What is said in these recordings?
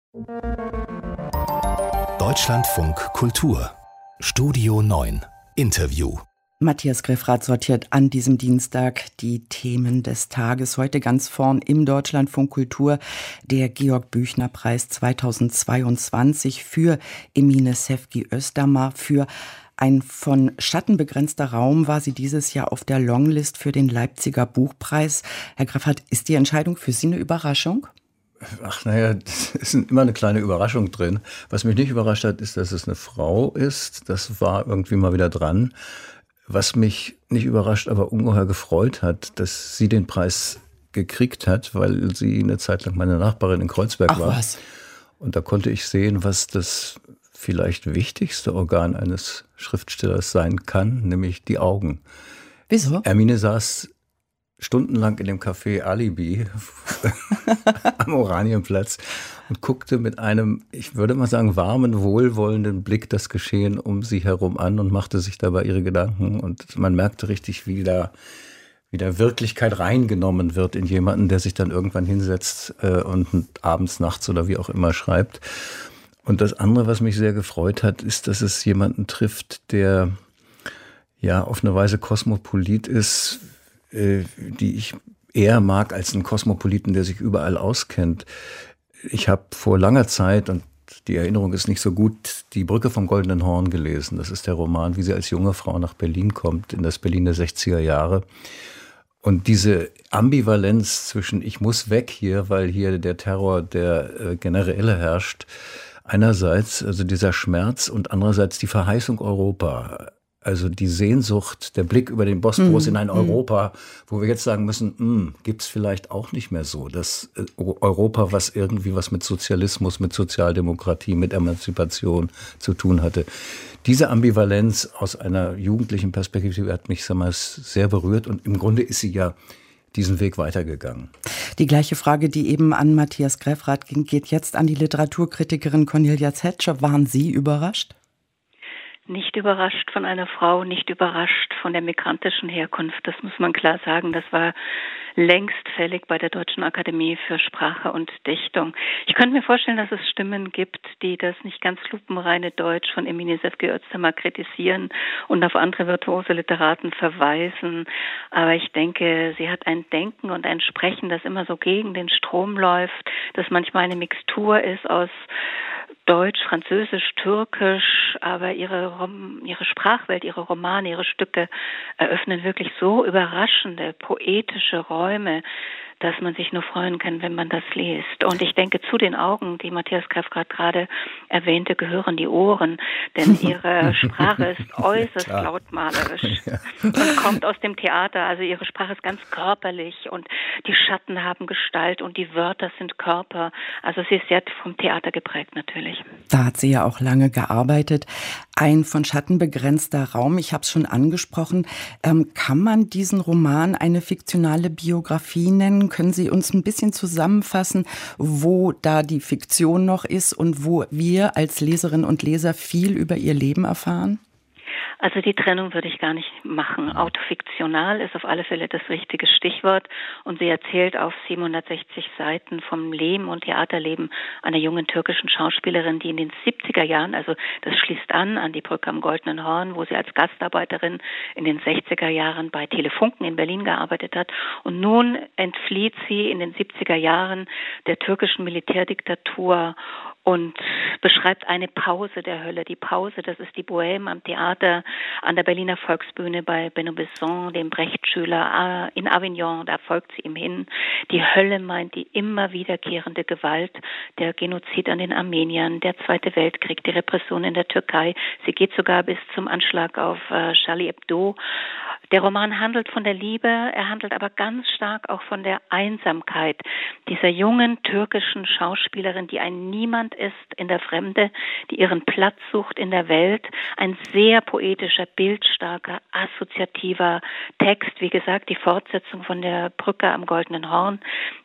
Deutschlandfunk Kultur Studio 9 Interview. Matthias Greffrath sortiert an diesem Dienstag die Themen des Tages. Heute ganz vorn im Deutschlandfunk Kultur der Georg-Büchner-Preis 2022 für Emine Sevgi Özdamar. Für ein von Schatten begrenzter Raum war sie dieses Jahr auf der Longlist für den Leipziger Buchpreis. Herr Greffrath, ist die Entscheidung für Sie eine Überraschung? Ach naja, es ist immer eine kleine Überraschung drin. Was mich nicht überrascht hat, ist, dass es eine Frau ist. Das war irgendwie mal wieder dran. Was mich nicht überrascht, aber ungeheuer gefreut hat, dass sie den Preis gekriegt hat, weil sie eine Zeit lang meine Nachbarin in Kreuzberg war. Was? Und da konnte ich sehen, was das vielleicht wichtigste Organ eines Schriftstellers sein kann, nämlich die Augen. Wieso? Emine saß stundenlang in dem Café Alibi am Oranienplatz und guckte mit einem, ich würde mal sagen, warmen, wohlwollenden Blick das Geschehen um sie herum an und machte sich dabei ihre Gedanken. Und man merkte richtig, wie da Wirklichkeit reingenommen wird in jemanden, der sich dann irgendwann hinsetzt und abends, nachts oder wie auch immer schreibt. Und das andere, was mich sehr gefreut hat, ist, dass es jemanden trifft, der ja auf eine Weise kosmopolit ist, die ich eher mag als einen Kosmopoliten, der sich überall auskennt. Ich habe vor langer Zeit, und die Erinnerung ist nicht so gut, Die Brücke vom Goldenen Horn gelesen. Das ist der Roman, wie sie als junge Frau nach Berlin kommt, in das Berlin der 60er Jahre. Und diese Ambivalenz zwischen ich muss weg hier, weil hier der Terror der Generäle herrscht, einerseits also dieser Schmerz und andererseits die Verheißung Europa. Also die Sehnsucht, der Blick über den Bosporus in ein Europa, wo wir jetzt sagen müssen, gibt's vielleicht auch nicht mehr so. Das Europa, was irgendwie was mit Sozialismus, mit Sozialdemokratie, mit Emanzipation zu tun hatte. Diese Ambivalenz aus einer jugendlichen Perspektive hat mich damals sehr berührt und im Grunde ist sie ja diesen Weg weitergegangen. Die gleiche Frage, die eben an Matthias Greffrath ging, geht jetzt an die Literaturkritikerin Cornelia Zetscher. Waren Sie überrascht? Nicht überrascht von einer Frau, nicht überrascht von der migrantischen Herkunft. Das muss man klar sagen. Das war längst fällig bei der Deutschen Akademie für Sprache und Dichtung. Ich könnte mir vorstellen, dass es Stimmen gibt, die das nicht ganz lupenreine Deutsch von Emine Sevgi Özdamar kritisieren und auf andere virtuose Literaten verweisen. Aber ich denke, sie hat ein Denken und ein Sprechen, das immer so gegen den Strom läuft, das manchmal eine Mixtur ist aus Deutsch, Französisch, Türkisch, aber ihre Sprachwelt, ihre Romane, ihre Stücke eröffnen wirklich so überraschende, poetische Räume, dass man sich nur freuen kann, wenn man das liest. Und ich denke, zu den Augen, die Matthias Greffrath gerade erwähnte, gehören die Ohren, denn ihre Sprache ist äußerst lautmalerisch und kommt aus dem Theater. Also ihre Sprache ist ganz körperlich und die Schatten haben Gestalt und die Wörter sind Körper. Also sie ist sehr vom Theater geprägt natürlich. Da hat sie ja auch lange gearbeitet. Ein von Schatten begrenzter Raum, ich habe es schon angesprochen. Kann man diesen Roman eine fiktionale Biografie nennen? Können Sie uns ein bisschen zusammenfassen, wo da die Fiktion noch ist und wo wir als Leserinnen und Leser viel über ihr Leben erfahren? Also die Trennung würde ich gar nicht machen. Autofiktional ist auf alle Fälle das richtige Stichwort und sie erzählt auf 760 Seiten vom Leben und Theaterleben einer jungen türkischen Schauspielerin, die in den 70er Jahren, also das schließt an die Brücke am Goldenen Horn, wo sie als Gastarbeiterin in den 60er Jahren bei Telefunken in Berlin gearbeitet hat und nun entflieht sie in den 70er Jahren der türkischen Militärdiktatur und beschreibt eine Pause der Hölle. Die Pause, das ist die Bohème am Theater, an der Berliner Volksbühne bei Benno Besson, dem Brecht-Schüler in Avignon, da folgt sie ihm hin. Die Hölle meint die immer wiederkehrende Gewalt, der Genozid an den Armeniern, der Zweite Weltkrieg, die Repression in der Türkei. Sie geht sogar bis zum Anschlag auf Charlie Hebdo. Der Roman handelt von der Liebe, er handelt aber ganz stark auch von der Einsamkeit dieser jungen türkischen Schauspielerin, die ein Niemand ist in der Fremde, die ihren Platz sucht in der Welt. Ein sehr poetischer, bildstarker, assoziativer Text. Wie gesagt, die Fortsetzung von der Brücke am Goldenen Horn,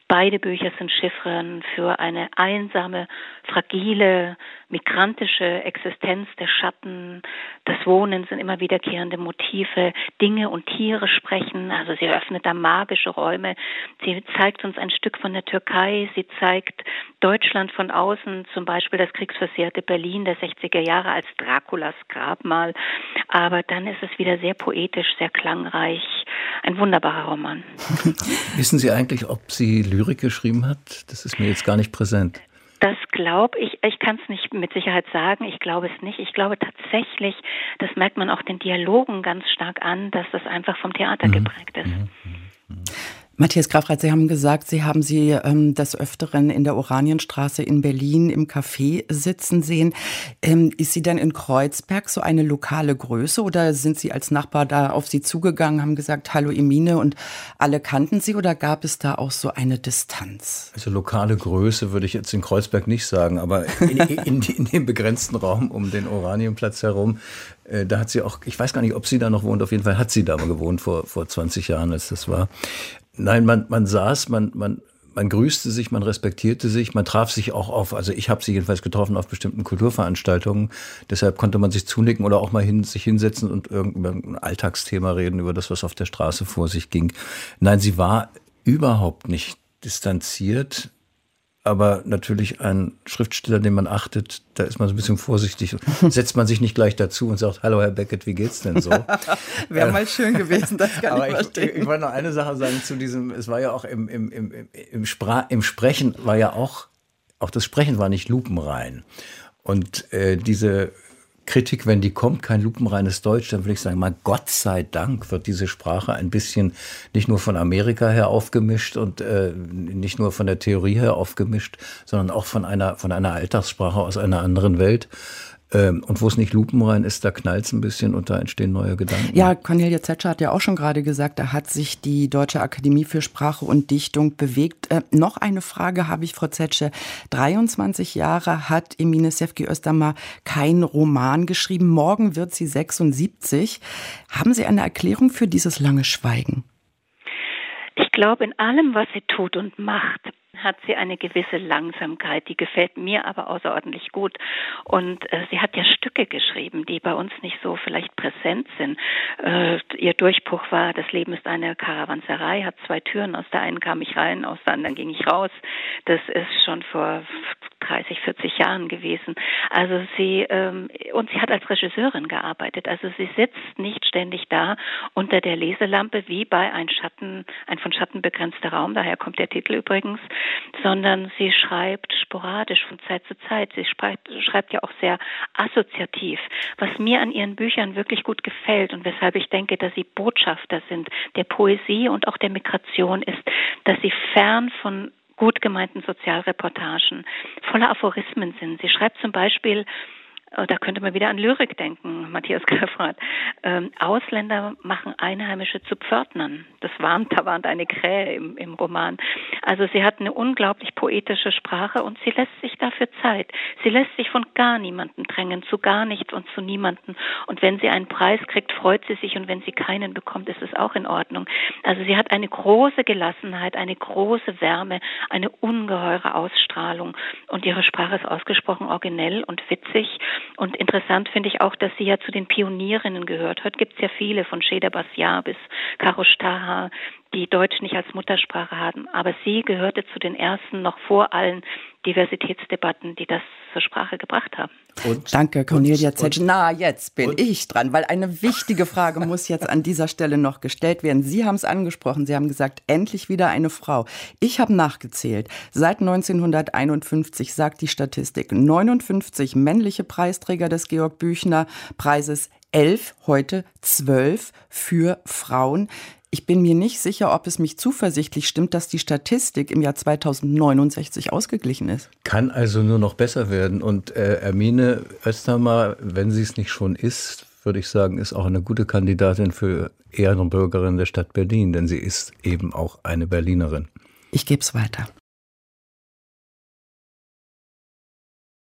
Beide Bücher sind Chiffren für eine einsame, fragile, migrantische Existenz der Schatten. Das Wohnen sind immer wiederkehrende Motive. Dinge und Tiere sprechen. Also sie öffnet da magische Räume. Sie zeigt uns ein Stück von der Türkei. Sie zeigt Deutschland von außen, zum Beispiel das kriegsversehrte Berlin der 60er Jahre als Draculas Grabmal. Aber dann ist es wieder sehr poetisch, sehr klangreich. Ein wunderbarer Roman. Wissen Sie eigentlich, ob sie Lyrik geschrieben hat? Das ist mir jetzt gar nicht präsent. Das glaube ich. Ich kann es nicht mit Sicherheit sagen. Ich glaube es nicht. Ich glaube tatsächlich, das merkt man auch den Dialogen ganz stark an, dass das einfach vom Theater geprägt ist. Matthias Grafrath, Sie haben gesagt, Sie haben sie des Öfteren in der Oranienstraße in Berlin im Café sitzen sehen. Ist sie denn in Kreuzberg so eine lokale Größe oder sind Sie als Nachbar da auf Sie zugegangen, haben gesagt, hallo Emine und alle kannten Sie oder gab es da auch so eine Distanz? Also lokale Größe würde ich jetzt in Kreuzberg nicht sagen, aber in dem begrenzten Raum um den Oranienplatz herum, da hat sie auch, ich weiß gar nicht, ob sie da noch wohnt, auf jeden Fall hat sie da mal gewohnt vor 20 Jahren, als das war. Nein, man saß, man grüßte sich, man respektierte sich, man traf sich auch auf, also ich habe sie jedenfalls getroffen auf bestimmten Kulturveranstaltungen, deshalb konnte man sich zunicken oder auch mal sich hinsetzen und irgendein Alltagsthema reden, über das, was auf der Straße vor sich ging. Nein, sie war überhaupt nicht distanziert, aber natürlich ein Schriftsteller, den man achtet, da ist man so ein bisschen vorsichtig. Setzt man sich nicht gleich dazu und sagt, hallo Herr Beckett, wie geht's denn so? Wäre mal schön gewesen, das kann ich verstehen. Ich wollte noch eine Sache sagen zu diesem, es war ja auch im Sprechen war ja auch das Sprechen war nicht lupenrein. Und diese Kritik, wenn die kommt, kein lupenreines Deutsch, dann würde ich sagen, mal Gott sei Dank wird diese Sprache ein bisschen nicht nur von Amerika her aufgemischt und nicht nur von der Theorie her aufgemischt, sondern auch von einer Alltagssprache aus einer anderen Welt. Und wo es nicht lupenrein ist, da knallt es ein bisschen und da entstehen neue Gedanken. Ja, Cornelia Zetscher hat ja auch schon gerade gesagt, da hat sich die Deutsche Akademie für Sprache und Dichtung bewegt. Noch eine Frage habe ich, Frau Zetscher. 23 Jahre hat Emine Sevgi Özdamar keinen Roman geschrieben. Morgen wird sie 76. Haben Sie eine Erklärung für dieses lange Schweigen? Ich glaube, in allem, was sie tut und macht, hat sie eine gewisse Langsamkeit, die gefällt mir aber außerordentlich gut. Und sie hat ja Stücke geschrieben, die bei uns nicht so vielleicht präsent sind. Ihr Durchbruch war, das Leben ist eine Karawanserei, hat 2 Türen, aus der einen kam ich rein, aus der anderen ging ich raus. Das ist schon vor 30, 40 Jahren gewesen. Also sie hat als Regisseurin gearbeitet. Also sie sitzt nicht ständig da unter der Leselampe wie bei ein von Schatten begrenzter Raum, daher kommt der Titel übrigens, sondern sie schreibt sporadisch von Zeit zu Zeit. Sie schreibt ja auch sehr assoziativ. Was mir an ihren Büchern wirklich gut gefällt und weshalb ich denke, dass sie Botschafter sind der Poesie und auch der Migration ist, dass sie fern von gut gemeinten Sozialreportagen voller Aphorismen sind. Sie schreibt zum Beispiel, da könnte man wieder an Lyrik denken, Matthias Grafrath, Ausländer machen Einheimische zu Pförtnern. Da warnt eine Krähe im Roman. Also sie hat eine unglaublich poetische Sprache und sie lässt sich dafür Zeit. Sie lässt sich von gar niemandem drängen, zu gar nichts und zu niemandem. Und wenn sie einen Preis kriegt, freut sie sich und wenn sie keinen bekommt, ist es auch in Ordnung. Also sie hat eine große Gelassenheit, eine große Wärme, eine ungeheure Ausstrahlung und ihre Sprache ist ausgesprochen originell und witzig. Und interessant finde ich auch, dass sie ja zu den Pionierinnen gehört. Heute gibt es ja viele, von Sheda Basiar bis Karo Staha, die Deutsch nicht als Muttersprache haben. Aber sie gehörte zu den ersten, noch vor allen Diversitätsdebatten, die das zur Sprache gebracht haben. Danke, Cornelia Zetscher. Na, jetzt bin ich dran, weil eine wichtige Frage muss jetzt an dieser Stelle noch gestellt werden. Sie haben es angesprochen, Sie haben gesagt, endlich wieder eine Frau. Ich habe nachgezählt. Seit 1951 sagt die Statistik 59 männliche Preisträger des Georg-Büchner-Preises, 11, heute 12 für Frauen. Ich bin mir nicht sicher, ob es mich zuversichtlich stimmt, dass die Statistik im Jahr 2069 ausgeglichen ist. Kann also nur noch besser werden. Und Emine Özdamar, wenn sie es nicht schon ist, würde ich sagen, ist auch eine gute Kandidatin für Ehrenbürgerin der Stadt Berlin, denn sie ist eben auch eine Berlinerin. Ich gebe es weiter.